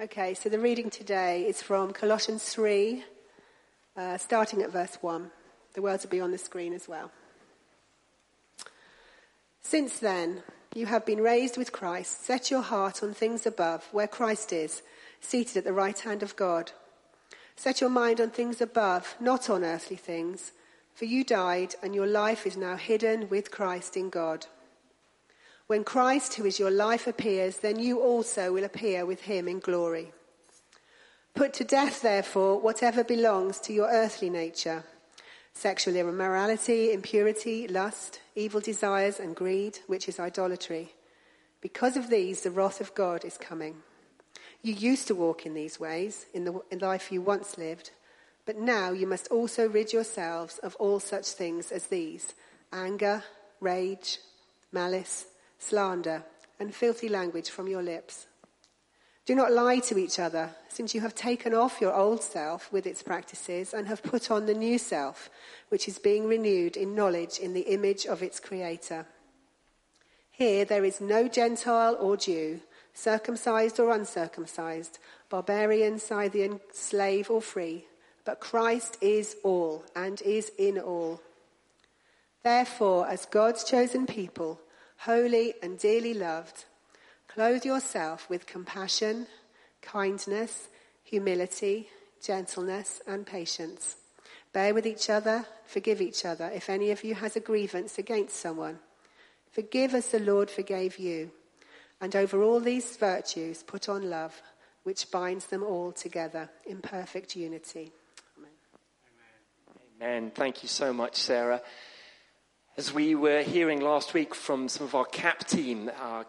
Okay, so the reading today is from Colossians 3, starting at verse 1. The words will be on the screen as well. Since then, you have been raised with Christ. Set your heart on things above, where Christ is, seated at the right hand of God. Set your mind on things above, not on earthly things, for you died, and your life is now hidden with Christ in God. When Christ, who is your life, appears, then you also will appear with him in glory. Put to death, therefore, whatever belongs to your earthly nature: sexual immorality, impurity, lust, evil desires, and greed, which is idolatry. Because of these, the wrath of God is coming. You used to walk in these ways, in the life you once lived, but now you must also rid yourselves of all such things as these: anger, rage, malice, slander, and filthy language from your lips. Do not lie to each other, since you have taken off your old self with its practices and have put on the new self, which is being renewed in knowledge in the image of its creator. Here there is no Gentile or Jew, circumcised or uncircumcised, barbarian, Scythian, slave or free, but Christ is all and is in all. Therefore, as God's chosen people, holy and dearly loved, clothe yourself with compassion, kindness, humility, gentleness, and patience. Bear with each other, forgive each other if any of you has a grievance against someone. Forgive as the Lord forgave you. And over all these virtues, put on love, which binds them all together in perfect unity. Amen. Amen. Thank you so much, Sarah. As we were hearing last week from some of our CAP team are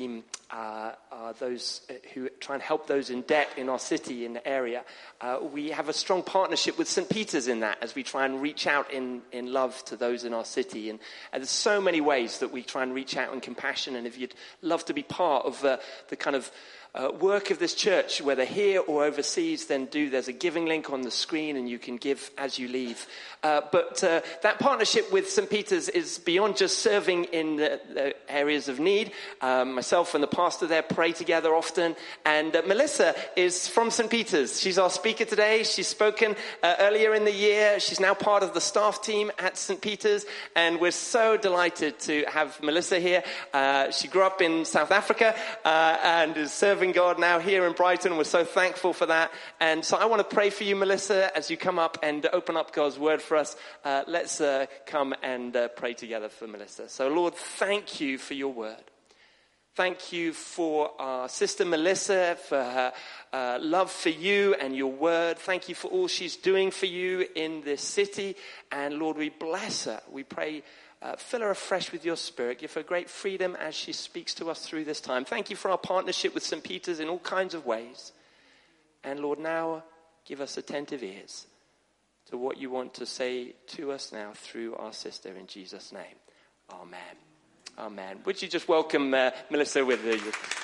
those who try and help those in debt in our city, in the area. We have a strong partnership with St. Peter's in that, as we try and reach out in love to those in our city. And there's so many ways that we try and reach out in compassion. And if you'd love to be part of the kind of work of this church, whether here or overseas, then there's a giving link on the screen and you can give as you leave. But that partnership with St. Peter's is beyond just serving in the areas of need. Myself and the pastor there pray together often. And Melissa is from St. Peter's. She's our speaker today. She's spoken earlier in the year. She's now part of the staff team at St. Peter's. And we're so delighted to have Melissa here. She grew up in South Africa and is serving God now here in Brighton. We're so thankful for that. And so I want to pray for you, Melissa, as you come up and open up God's word for us. Let's come and pray together for Melissa. So Lord, thank you for your word. Thank you for our sister Melissa, for her love for you and your word. Thank you for all she's doing for you in this city. And Lord, we bless her. We pray, fill her afresh with your spirit. Give her great freedom as she speaks to us through this time. Thank you for our partnership with St. Peter's in all kinds of ways. And Lord, now give us attentive ears to what you want to say to us now through our sister, in Jesus' name. Amen. Amen. Would you just welcome Melissa with you?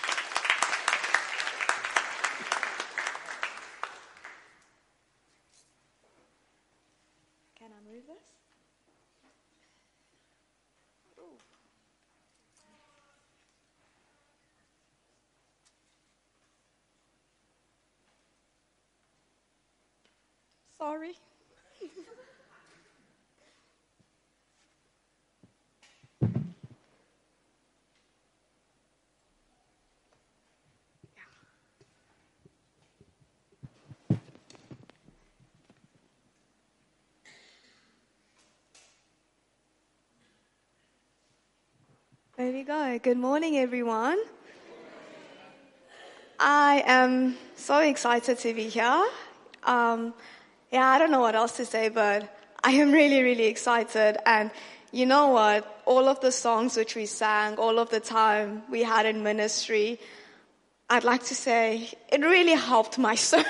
Can I move this? Sorry. There we go. Good morning, everyone. I am so excited to be here. I don't know what else to say, but I am really, really excited. And you know what? All of the songs which we sang, all of the time we had in ministry, I'd like to say it really helped my sermon.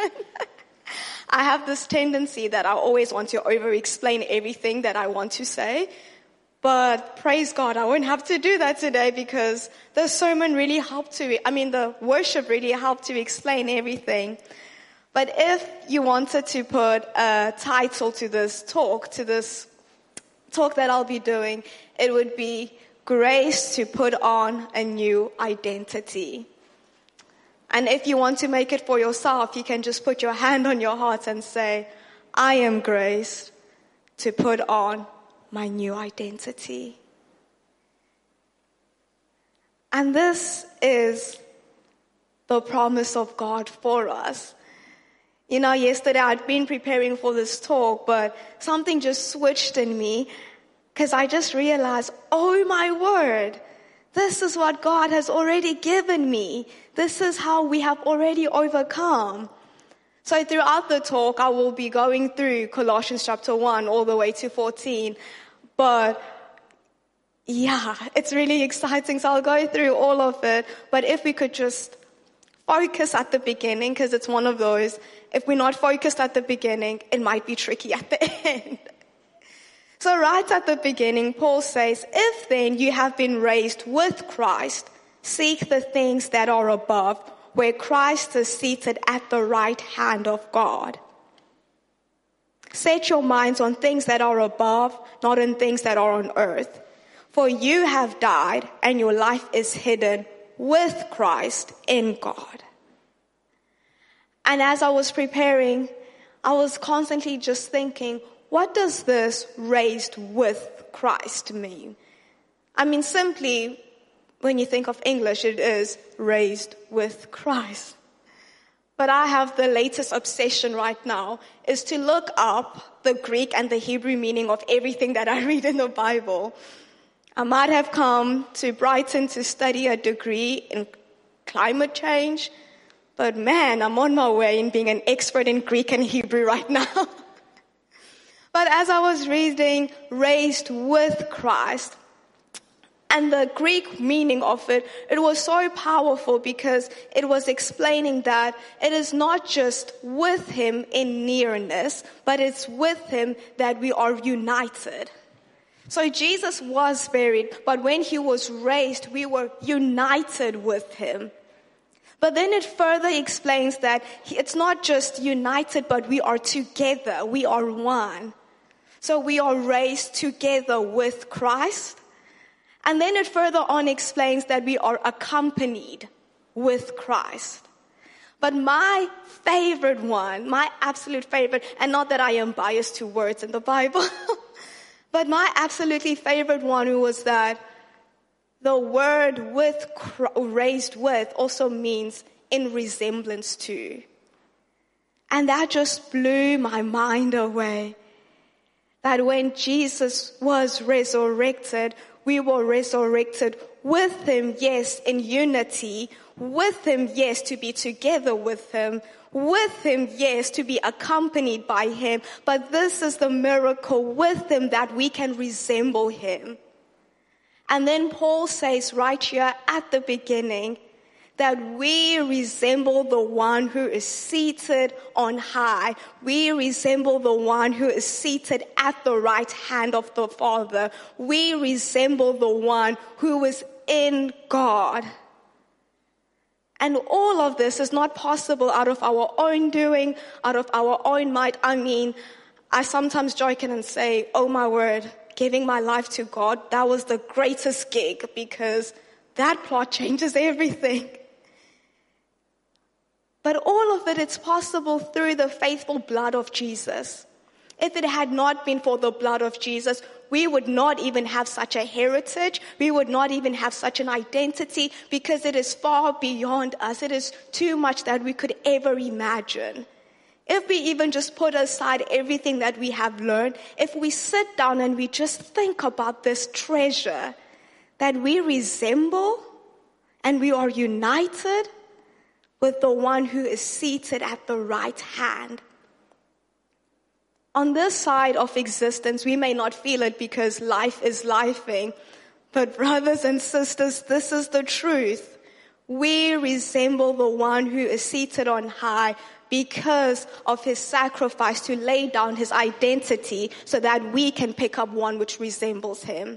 I have this tendency that I always want to over-explain everything that I want to say. But praise God, I won't have to do that today because the sermon really helped the worship really helped to explain everything. But if you wanted to put a title to this talk that I'll be doing, it would be Grace to Put on a New Identity. And if you want to make it for yourself, you can just put your hand on your heart and say, I am graced to put on my new identity. And this is the promise of God for us. You know, yesterday I'd been preparing for this talk, but something just switched in me because I just realized, oh my word, this is what God has already given me. This is how we have already overcome. So throughout the talk, I will be going through Colossians chapter 1 all the way to 14. But yeah, it's really exciting. So I'll go through all of it. But if we could just focus at the beginning, because it's one of those, if we're not focused at the beginning, it might be tricky at the end. So right at the beginning, Paul says, if then you have been raised with Christ, seek the things that are above, where Christ is seated at the right hand of God. Set your minds on things that are above, not on things that are on earth. For you have died, and your life is hidden with Christ in God. And as I was preparing, I was constantly just thinking, what does this raised with Christ mean? I mean, simply, when you think of English, it is raised with Christ. But I have the latest obsession right now is to look up the Greek and the Hebrew meaning of everything that I read in the Bible. I might have come to Brighton to study a degree in climate change, but man, I'm on my way in being an expert in Greek and Hebrew right now. But as I was reading raised with Christ, and the Greek meaning of it, it was so powerful because it was explaining that it is not just with him in nearness, but it's with him that we are united. So Jesus was buried, but when he was raised, we were united with him. But then it further explains that it's not just united, but we are together. We are one. So we are raised together with Christ. And then it further on explains that we are accompanied with Christ. But my favorite one, my absolute favorite, and not that I am biased to words in the Bible, but my absolutely favorite one was that the word raised with also means in resemblance to. And that just blew my mind away. That when Jesus was resurrected, we were resurrected with him, yes, in unity, with him, yes, to be together with him, yes, to be accompanied by him. But this is the miracle with him that we can resemble him. And then Paul says right here at the beginning that we resemble the one who is seated on high. We resemble the one who is seated at the right hand of the Father. We resemble the one who is in God. And all of this is not possible out of our own doing, out of our own might. I mean, I sometimes joke and say, oh my word, giving my life to God, that was the greatest gig because that plot changes everything. But all of it is possible through the faithful blood of Jesus. If it had not been for the blood of Jesus, we would not even have such a heritage. We would not even have such an identity because it is far beyond us. It is too much that we could ever imagine. If we even just put aside everything that we have learned, if we sit down and we just think about this treasure that we resemble and we are united with the one who is seated at the right hand. On this side of existence, we may not feel it because life is lifing. But brothers and sisters, this is the truth. We resemble the one who is seated on high because of his sacrifice to lay down his identity so that we can pick up one which resembles him.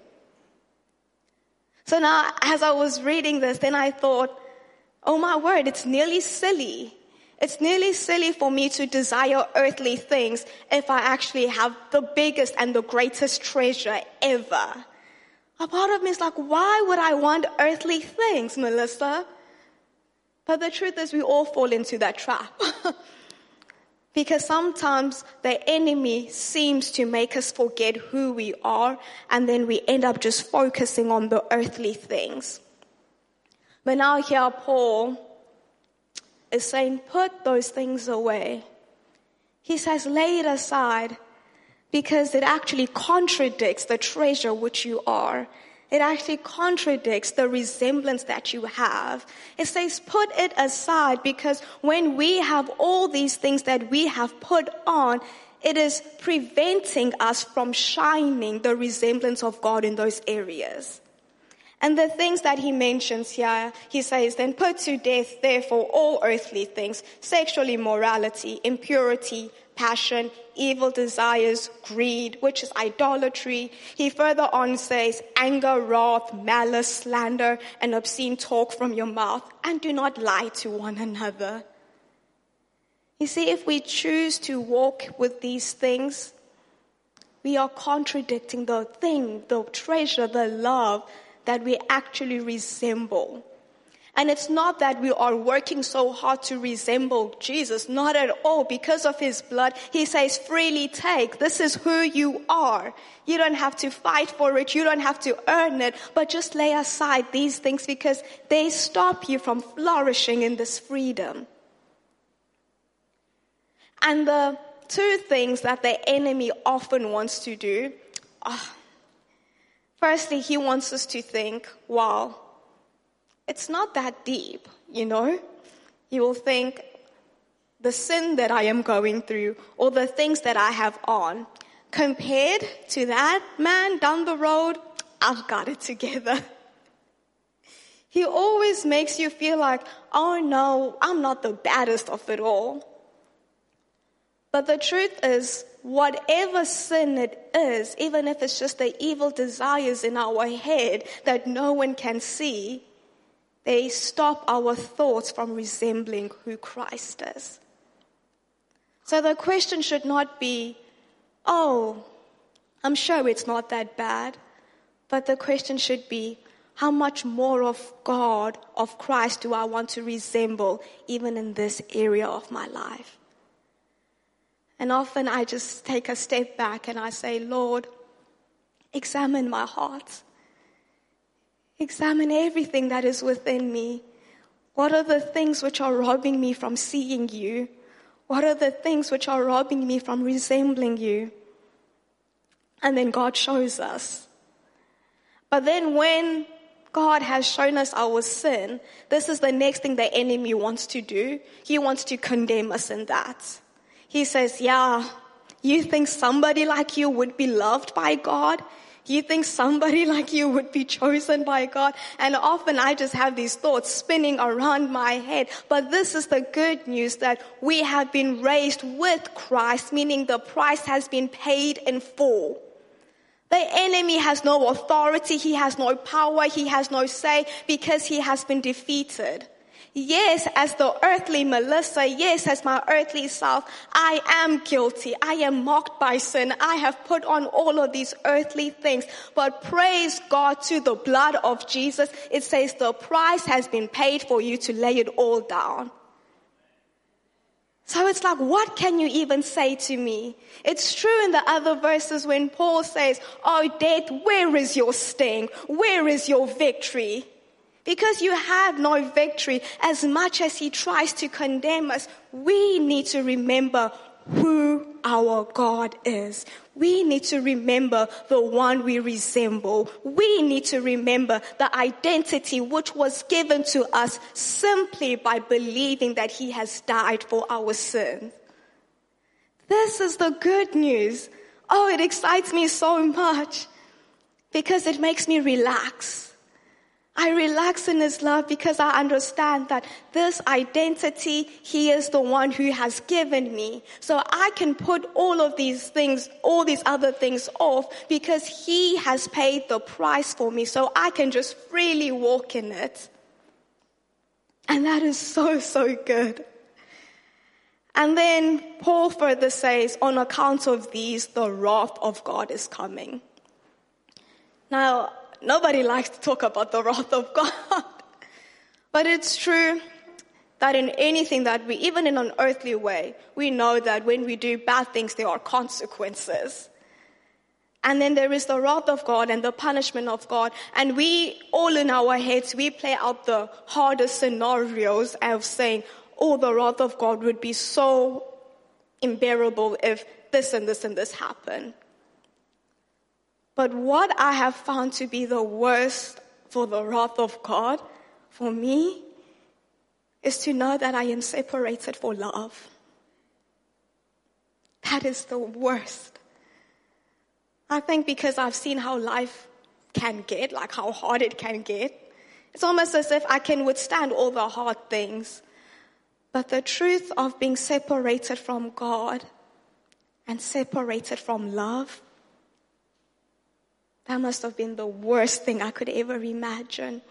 So now, as I was reading this, then I thought, oh my word, it's nearly silly. It's nearly silly for me to desire earthly things if I actually have the biggest and the greatest treasure ever. A part of me is like, why would I want earthly things, Melissa? But the truth is we all fall into that trap. Because sometimes the enemy seems to make us forget who we are, and then we end up just focusing on the earthly things. But now here Paul is saying, put those things away. He says, lay it aside, because it actually contradicts the treasure which you are. It actually contradicts the resemblance that you have. It says, put it aside, because when we have all these things that we have put on, it is preventing us from shining the resemblance of God in those areas. And the things that he mentions here, he says, then put to death, therefore, all earthly things, sexual immorality, impurity, passion, evil desires, greed, which is idolatry. He further on says, anger, wrath, malice, slander, and obscene talk from your mouth, and do not lie to one another. You see, if we choose to walk with these things, we are contradicting the thing, the treasure, the love that we actually resemble. And it's not that we are working so hard to resemble Jesus, not at all. Because of his blood, he says, freely take. This is who you are. You don't have to fight for it. You don't have to earn it. But just lay aside these things, because they stop you from flourishing in this freedom. And the two things that the enemy often wants to do, firstly, he wants us to think, wow, it's not that deep, you know. You will think the sin that I am going through, or the things that I have on, compared to that man down the road, I've got it together. He always makes you feel like, oh no, I'm not the baddest of it all. But the truth is, whatever sin it is, even if it's just the evil desires in our head that no one can see, they stop our thoughts from resembling who Christ is. So the question should not be, oh, I'm sure it's not that bad. But the question should be, how much more of God, of Christ, do I want to resemble even in this area of my life? And often I just take a step back and I say, Lord, examine my heart. Examine everything that is within me. What are the things which are robbing me from seeing you? What are the things which are robbing me from resembling you? And then God shows us. But then when God has shown us our sin, this is the next thing the enemy wants to do. He wants to condemn us in that. He says, yeah, you think somebody like you would be loved by God? You think somebody like you would be chosen by God? And often I just have these thoughts spinning around my head. But this is the good news, that we have been raised with Christ, meaning the price has been paid in full. The enemy has no authority, he has no power, he has no say, because he has been defeated. Yes, as the earthly Melissa, yes, as my earthly self, I am guilty. I am marked by sin. I have put on all of these earthly things. But praise God, to the blood of Jesus, it says the price has been paid for you to lay it all down. So it's like, what can you even say to me? It's true in the other verses when Paul says, oh, death, where is your sting? Where is your victory? Because you have no victory. As much as he tries to condemn us, we need to remember who our God is. We need to remember the one we resemble. We need to remember the identity which was given to us simply by believing that he has died for our sins. This is the good news. Oh, it excites me so much because it makes me relax. I relax in his love because I understand that this identity, he is the one who has given me. So I can put all of these things, all these other things off, because he has paid the price for me. So I can just freely walk in it. And that is so, so good. And then Paul further says, on account of these, the wrath of God is coming. Now, nobody likes to talk about the wrath of God. But it's true. that in anything that we, even in an earthly way, we know that when we do bad things, there are consequences. And then there is the wrath of God and the punishment of God. And we, all in our heads, we play out the hardest scenarios of saying, oh, the wrath of God would be so unbearable if this and this and this happened. But what I have found to be the worst for the wrath of God, for me, is to know that I am separated for love. That is the worst. I think because I've seen how life can get, like how hard it can get, it's almost as if I can withstand all the hard things. But the truth of being separated from God and separated from love, that must have been the worst thing I could ever imagine.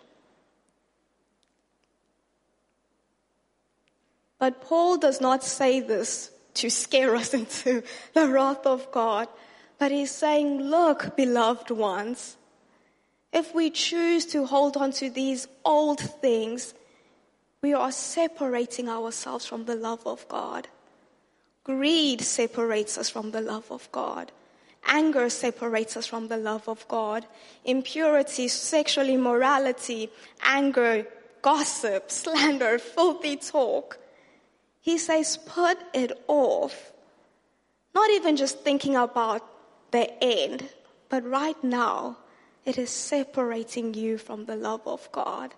But Paul does not say this to scare us into the wrath of God. But he's saying, look, beloved ones, if we choose to hold on to these old things, we are separating ourselves from the love of God. Greed separates us from the love of God. Anger separates us from the love of God. Impurity, sexual immorality, anger, gossip, slander, filthy talk. He says, put it off. Not even just thinking about the end, but right now, it is separating you from the love of God.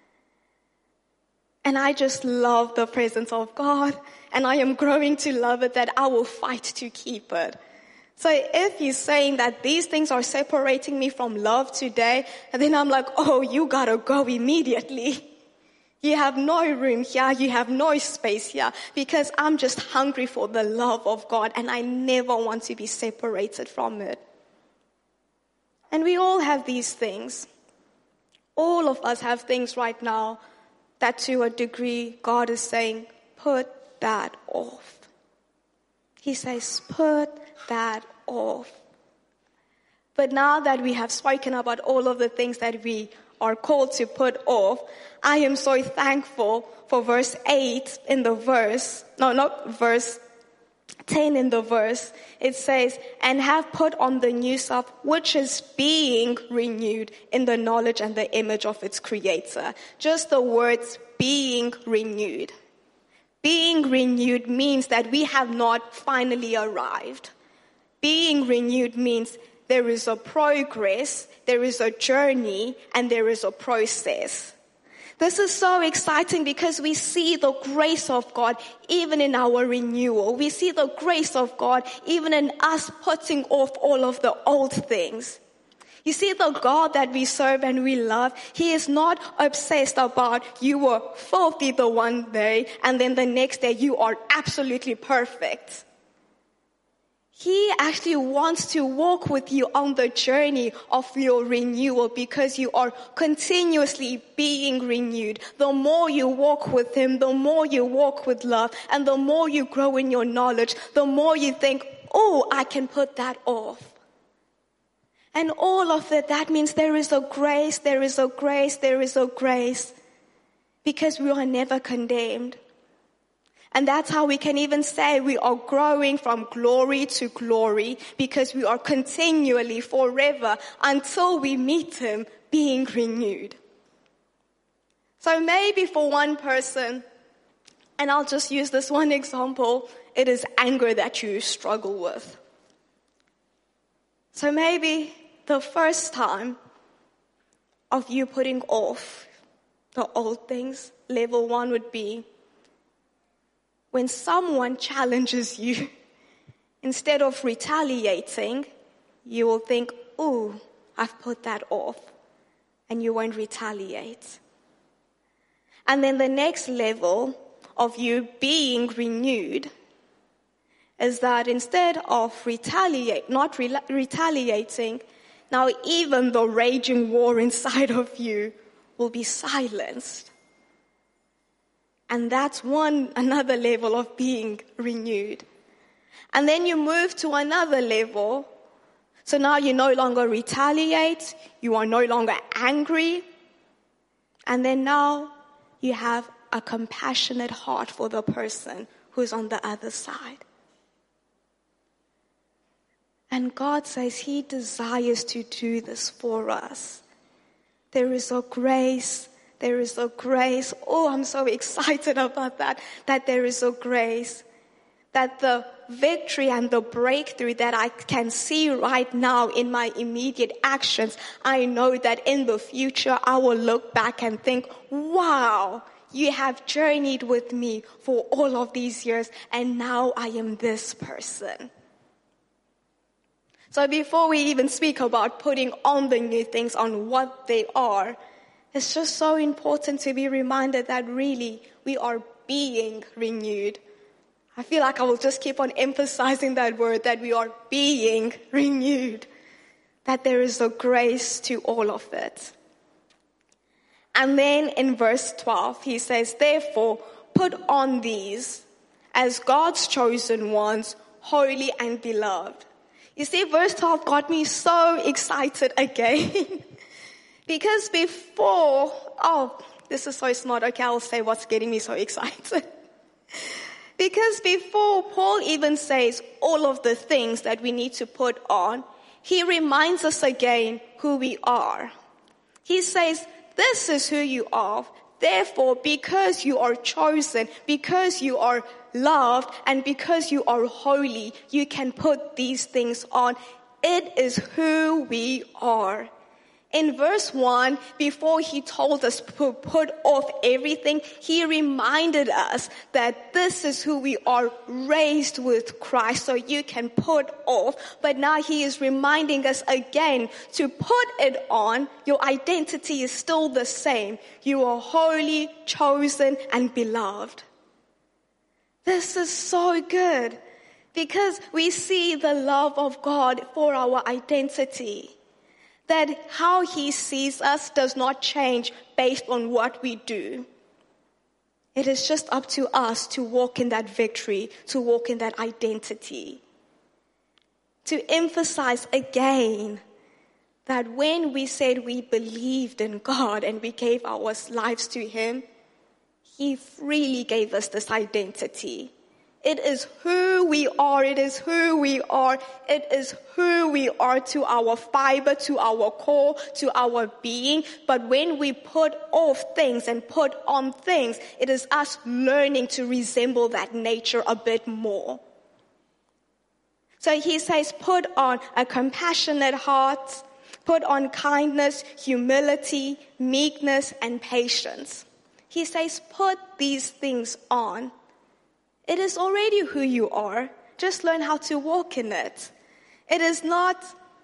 And I just love the presence of God, and I am growing to love it, that I will fight to keep it. So if he's saying that these things are separating me from love today, and then I'm like, oh, you gotta go immediately. You have no room here, you have no space here, because I'm just hungry for the love of God, and I never want to be separated from it. And we all have these things. All of us have things right now that to a degree God is saying, put that off. He says, put that off. But now that we have spoken about all of the things that we are called to put off, I am so thankful for verse 8 in the verse, no, not verse 10 in the verse. It says, and have put on the new self, which is being renewed in the knowledge and the image of its creator. Just the words being renewed. Being renewed means that we have not finally arrived. Being renewed means there is a progress, there is a journey, and there is a process. This is so exciting because we see the grace of God even in our renewal. We see the grace of God even in us putting off all of the old things. You see, the God that we serve and we love, He is not obsessed about you were filthy the one day and then the next day you are absolutely perfect. He actually wants to walk with you on the journey of your renewal because you are continuously being renewed. The more you walk with Him, the more you walk with love, and the more you grow in your knowledge, the more you think, oh, I can put that off. And all of it, that means there is a grace, there is a grace, there is a grace, because we are never condemned. And that's how we can even say we are growing from glory to glory, because we are continually, forever, until we meet Him, being renewed. So maybe for one person, and I'll just use this one example, it is anger that you struggle with. So maybe the first time of you putting off the old things, level 1 would be when someone challenges you. Instead of retaliating, you will think, oh, I've put that off, and you won't retaliate. And then the next level of you being renewed is that instead of retaliating, now even the raging war inside of you will be silenced. And that's another level of being renewed. And then you move to another level. So now you no longer retaliate, you are no longer angry, and then now you have a compassionate heart for the person who's on the other side. And God says he desires to do this for us. There is a grace. There is a grace. Oh, I'm so excited about that there is a grace. That the victory and the breakthrough that I can see right now in my immediate actions, I know that in the future I will look back and think, wow, you have journeyed with me for all of these years and now I am this person. So before we even speak about putting on the new things on what they are, it's just so important to be reminded that really we are being renewed. I feel like I will just keep on emphasizing that word, that we are being renewed. That there is a grace to all of it. And then in verse 12, he says, therefore, put on these as God's chosen ones, holy and beloved. You see, verse 12 got me so excited again. Because before, this is so smart. Okay, I'll say what's getting me so excited. Because before Paul even says all of the things that we need to put on, he reminds us again who we are. He says, this is who you are. Therefore, because you are chosen, because you are loved, and because you are holy, you can put these things on. It is who we are. In verse 1, before he told us to put off everything, he reminded us that this is who we are, raised with Christ, so you can put off. But now he is reminding us again to put it on. Your identity is still the same. You are holy, chosen, and beloved. This is so good because we see the love of God for our identity. That how he sees us does not change based on what we do. It is just up to us to walk in that victory, to walk in that identity. To emphasize again that when we said we believed in God and we gave our lives to him, he freely gave us this identity. It is who we are. It is who we are. It is who we are to our fiber, to our core, to our being. But when we put off things and put on things, it is us learning to resemble that nature a bit more. So he says, put on a compassionate heart, put on kindness, humility, meekness, and patience. He says, put these things on. It is already who you are. Just learn how to walk in it. It is not,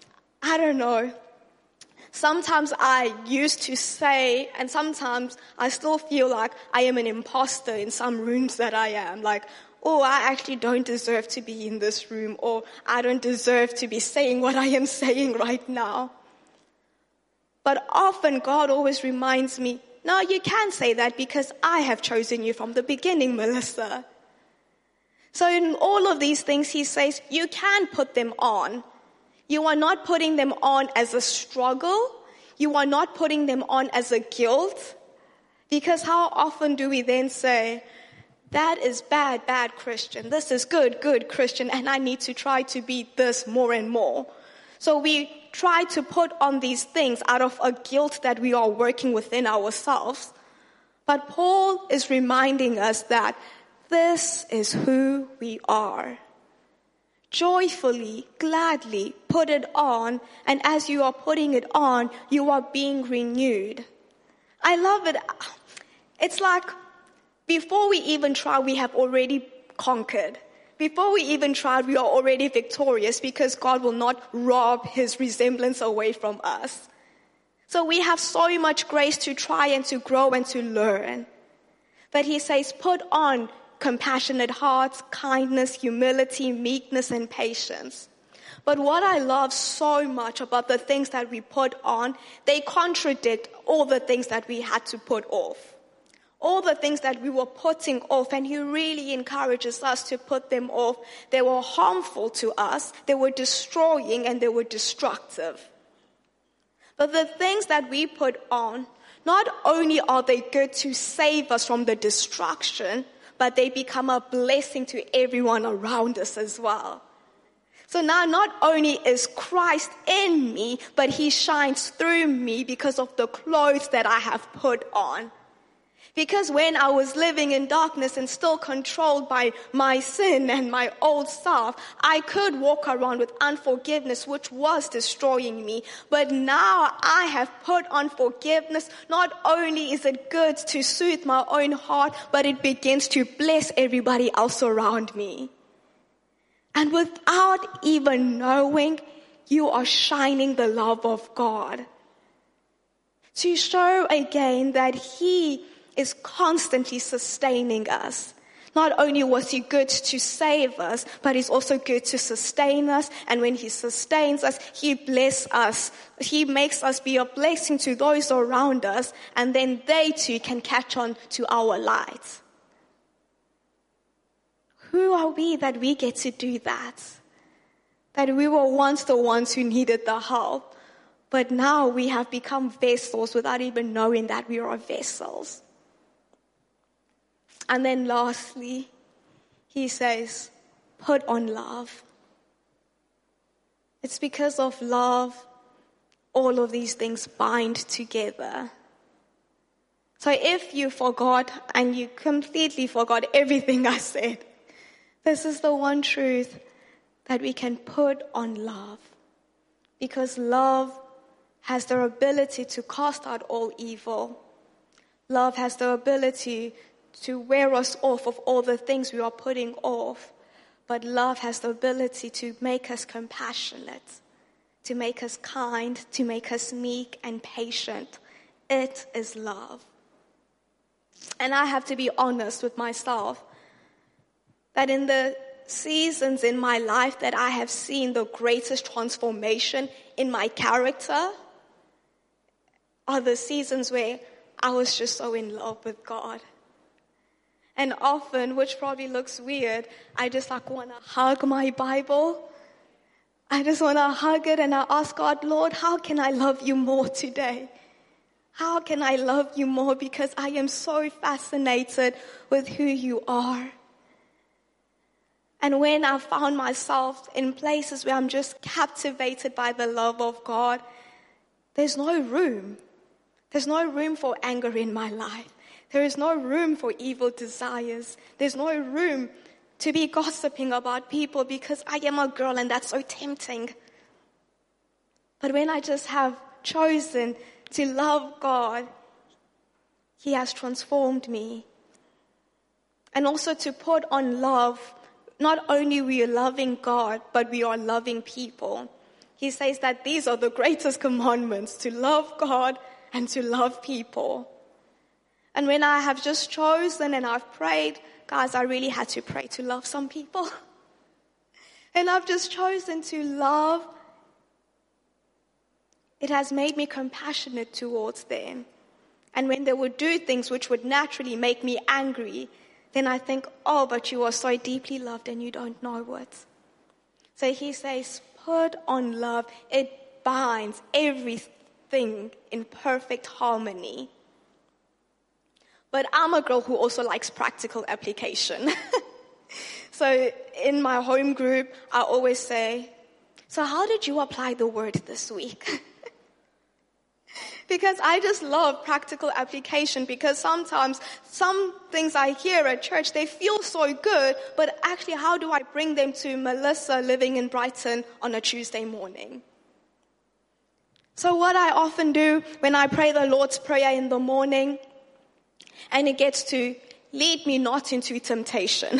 sometimes I used to say, and sometimes I still feel like I am an imposter in some rooms that I am. Like, I actually don't deserve to be in this room, or I don't deserve to be saying what I am saying right now. But often God always reminds me, no, you can say that because I have chosen you from the beginning, Melissa. So in all of these things, he says, you can put them on. You are not putting them on as a struggle. You are not putting them on as a guilt. Because how often do we then say, that is bad Christian. This is good Christian. And I need to try to be this more and more. So we try to put on these things out of a guilt that we are working within ourselves. But Paul is reminding us that this is who we are. Joyfully, gladly put it on, and as you are putting it on, you are being renewed. I love it. It's like before we even try, we have already conquered. Before we even try, we are already victorious because God will not rob his resemblance away from us. So we have so much grace to try and to grow and to learn. But he says, put on compassionate hearts, kindness, humility, meekness, and patience. But what I love so much about the things that we put on, they contradict all the things that we had to put off. All the things that we were putting off, and he really encourages us to put them off. They were harmful to us, they were destroying, and they were destructive. But the things that we put on, not only are they good to save us from the destruction, but they become a blessing to everyone around us as well. So now not only is Christ in me, but he shines through me because of the clothes that I have put on. Because when I was living in darkness and still controlled by my sin and my old self, I could walk around with unforgiveness, which was destroying me. But now I have put on forgiveness. Not only is it good to soothe my own heart, but it begins to bless everybody else around me. And without even knowing, you are shining the love of God. To show again that he is constantly sustaining us. Not only was he good to save us, but he's also good to sustain us. And when he sustains us, he blesses us. He makes us be a blessing to those around us, and then they too can catch on to our light. Who are we that we get to do that? That we were once the ones who needed the help, but now we have become vessels without even knowing that we are vessels. And then lastly, he says, put on love. It's because of love, all of these things bind together. So if you forgot and you completely forgot everything I said, this is the one truth that we can put on love. Because love has the ability to cast out all evil. Love has the ability to wear us off of all the things we are putting off. But love has the ability to make us compassionate, to make us kind, to make us meek and patient. It is love. And I have to be honest with myself that in the seasons in my life that I have seen the greatest transformation in my character are the seasons where I was just so in love with God. And often, which probably looks weird, I just want to hug my Bible. I just want to hug it and I ask God, Lord, how can I love you more today? How can I love you more? Because I am so fascinated with who you are. And when I found myself in places where I'm just captivated by the love of God, there's no room. There's no room for anger in my life. There is no room for evil desires. There's no room to be gossiping about people because I am a girl and that's so tempting. But when I just have chosen to love God, he has transformed me. And also to put on love, not only we are loving God, but we are loving people. He says that these are the greatest commandments, to love God and to love people. And when I have just chosen and I've prayed, guys, I really had to pray to love some people. And I've just chosen to love. It has made me compassionate towards them. And when they would do things which would naturally make me angry, then I think, oh, but you are so deeply loved and you don't know it. So he says, put on love. It binds everything in perfect harmony. But I'm a girl who also likes practical application. So in my home group, I always say, so how did you apply the word this week? Because I just love practical application, because sometimes some things I hear at church, they feel so good, but actually how do I bring them to Melissa living in Brighton on a Tuesday morning? So what I often do when I pray the Lord's Prayer in the morning, and it gets to lead me not into temptation.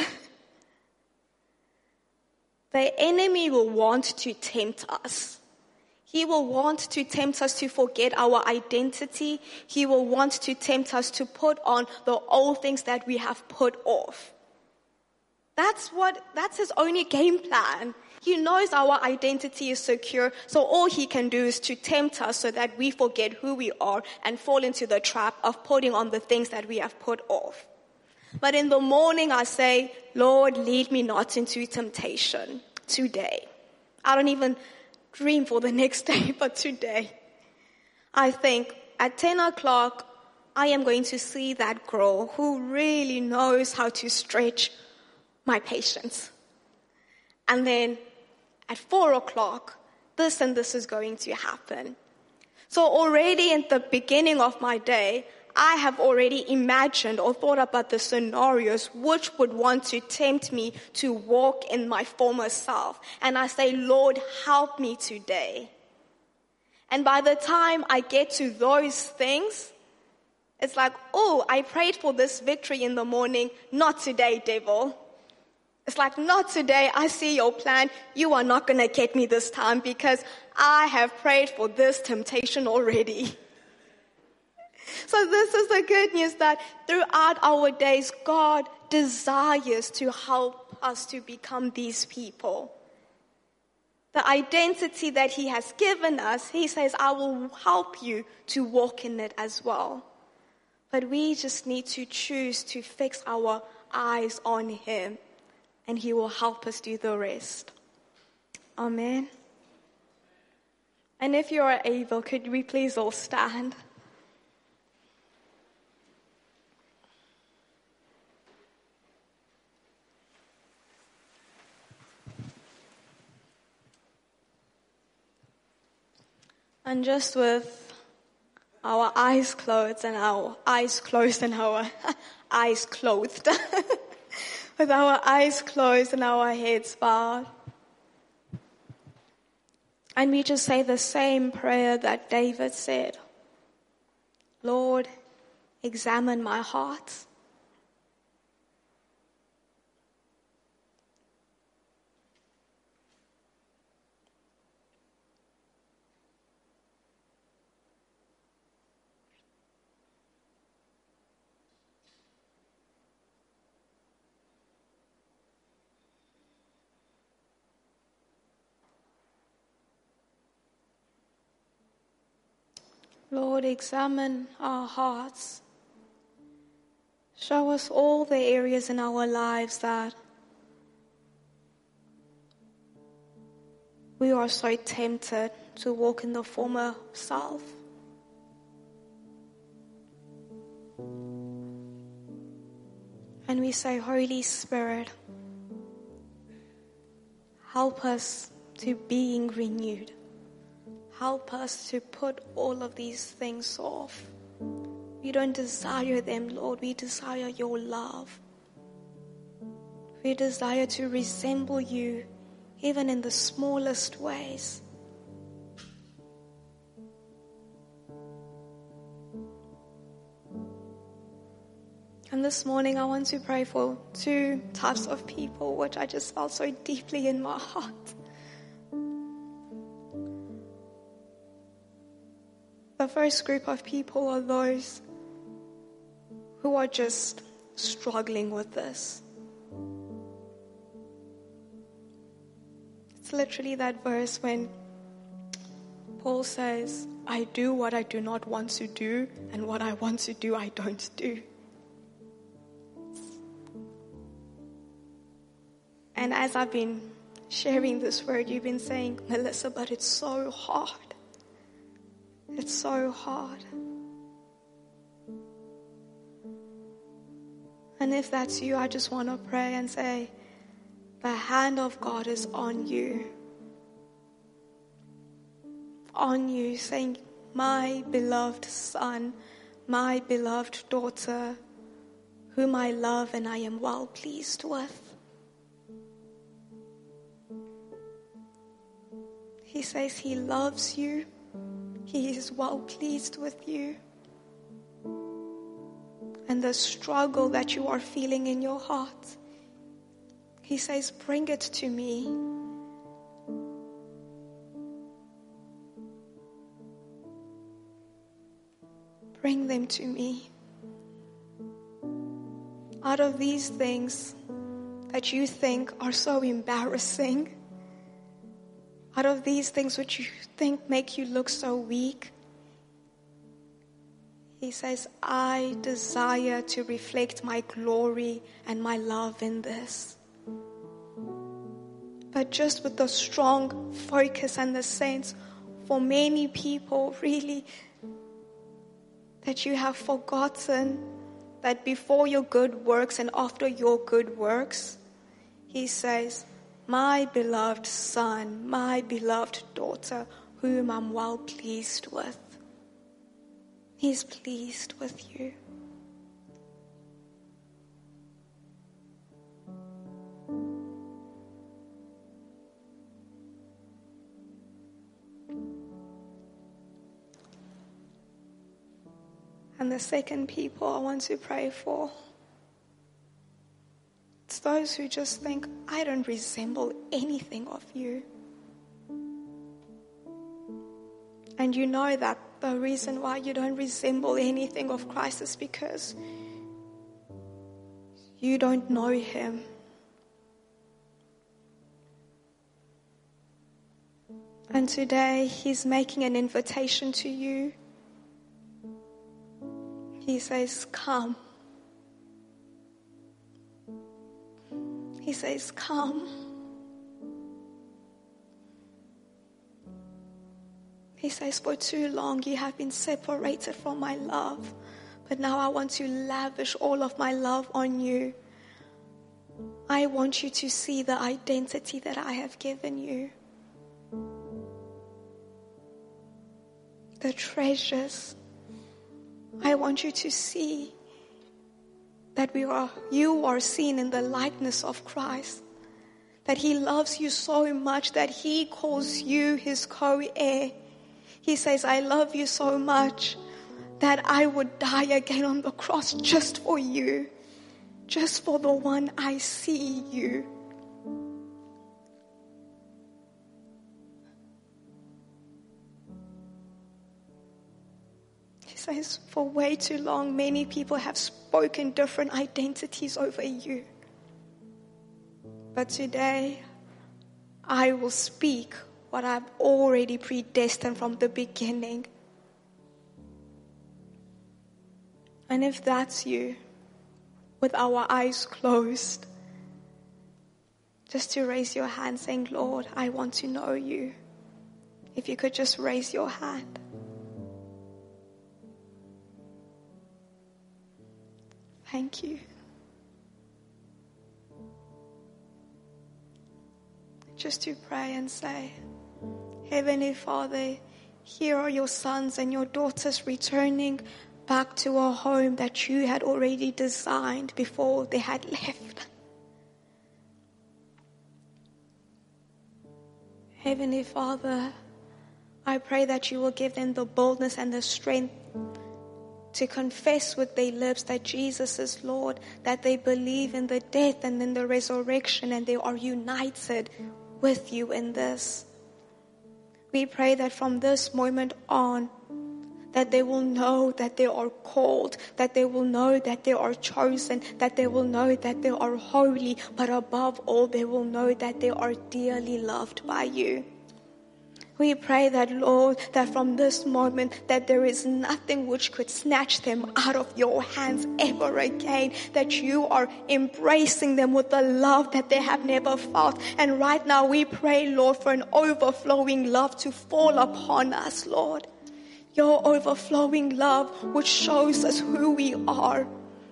The enemy will want to tempt us. He will want to tempt us to forget our identity. He will want to tempt us to put on the old things that we have put off. That's his only game plan. He knows our identity is secure, so all he can do is to tempt us so that we forget who we are and fall into the trap of putting on the things that we have put off. But in the morning I say, Lord, lead me not into temptation today. I don't even dream for the next day, but today. I think at 10 o'clock, I am going to see that girl who really knows how to stretch my patience. And then at 4:00, this and this is going to happen. So already at the beginning of my day, I have already imagined or thought about the scenarios which would want to tempt me to walk in my former self. And I say, Lord, help me today. And by the time I get to those things, it's like, oh, I prayed for this victory in the morning. Not today, devil. It's like, not today. I see your plan. You are not going to get me this time because I have prayed for this temptation already. So this is the good news, that throughout our days, God desires to help us to become these people. The identity that he has given us, he says, I will help you to walk in it as well. But we just need to choose to fix our eyes on him, and he will help us do the rest. Amen. And if you are able, could we please all stand? And just with our eyes closed and our eyes closed and our eyes clothed, with our eyes closed and our heads bowed, and we just say the same prayer that David said. Lord, examine my heart. Lord, examine our hearts. Show us all the areas in our lives that we are so tempted to walk in the former self. And we say, Holy Spirit, help us to being renewed. Help us to put all of these things off. We don't desire them, Lord. We desire your love. We desire to resemble you even in the smallest ways. And this morning I want to pray for two types of people, which I just felt so deeply in my heart. The first group of people are those who are just struggling with this. It's literally that verse when Paul says, I do what I do not want to do, and what I want to do I don't do. And as I've been sharing this word, you've been saying, Melissa, but it's so hard. It's so hard. And if that's you, I just want to pray and say, the hand of God is on you. On you, saying, my beloved son, my beloved daughter, whom I love and I am well pleased with. He says he loves you. He is well pleased with you. And the struggle that you are feeling in your heart, he says, bring it to me. Bring them to me. Out of these things that you think are so embarrassing, out of these things which you think make you look so weak, he says, I desire to reflect my glory and my love in this. But just with the strong focus and the sense, for many people, really, that you have forgotten that before your good works and after your good works, he says, my beloved son, my beloved daughter, whom I'm well pleased with. He's pleased with you. And the second people I want to pray for, it's those who just think, I don't resemble anything of you. And you know that the reason why you don't resemble anything of Christ is because you don't know him. And today he's making an invitation to you. He says, come. He says, come. He says, for too long you have been separated from my love, but now I want to lavish all of my love on you. I want you to see the identity that I have given you. The treasures. I want you to see that you are seen in the likeness of Christ. That he loves you so much that he calls you his co-heir. He says, I love you so much that I would die again on the cross just for you. Just for the one I see you. He says, for way too long, many people have spoken different identities over you. But today, I will speak what I've already predestined from the beginning. And if that's you, with our eyes closed, just to raise your hand saying, Lord, I want to know you. If you could just raise your hand. Thank you. Just to pray and say, Heavenly Father, here are your sons and your daughters returning back to a home that you had already designed before they had left. Heavenly Father, I pray that you will give them the boldness and the strength to confess with their lips that Jesus is Lord, that they believe in the death and in the resurrection, and they are united with you in this. We pray that from this moment on, that they will know that they are called, that they will know that they are chosen, that they will know that they are holy, but above all, they will know that they are dearly loved by you. We pray that, Lord, that from this moment, that there is nothing which could snatch them out of your hands ever again, that you are embracing them with the love that they have never felt. And right now we pray, Lord, for an overflowing love to fall upon us, Lord. Your overflowing love which shows us who we are.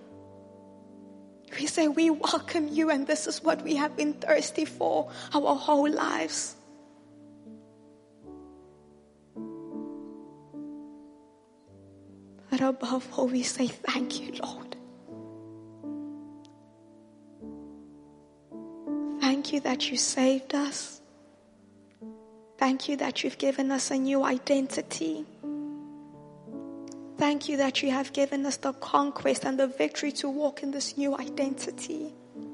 We say we welcome you, and this is what we have been thirsty for our whole lives. But above all, we say thank you, Lord. Thank you that you saved us. Thank you that you've given us a new identity. Thank you that you have given us the conquest and the victory to walk in this new identity.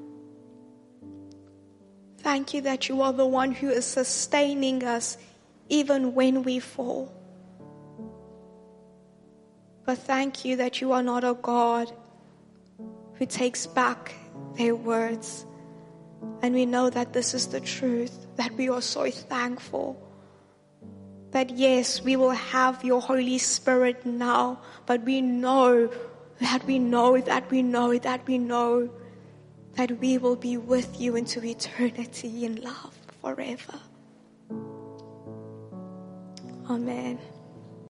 Thank you that you are the one who is sustaining us even when we fall. But thank you that you are not a God who takes back their words. And we know that this is the truth, that we are so thankful. That yes, we will have your Holy Spirit now, but we know that we will be with you into eternity in love forever. Amen.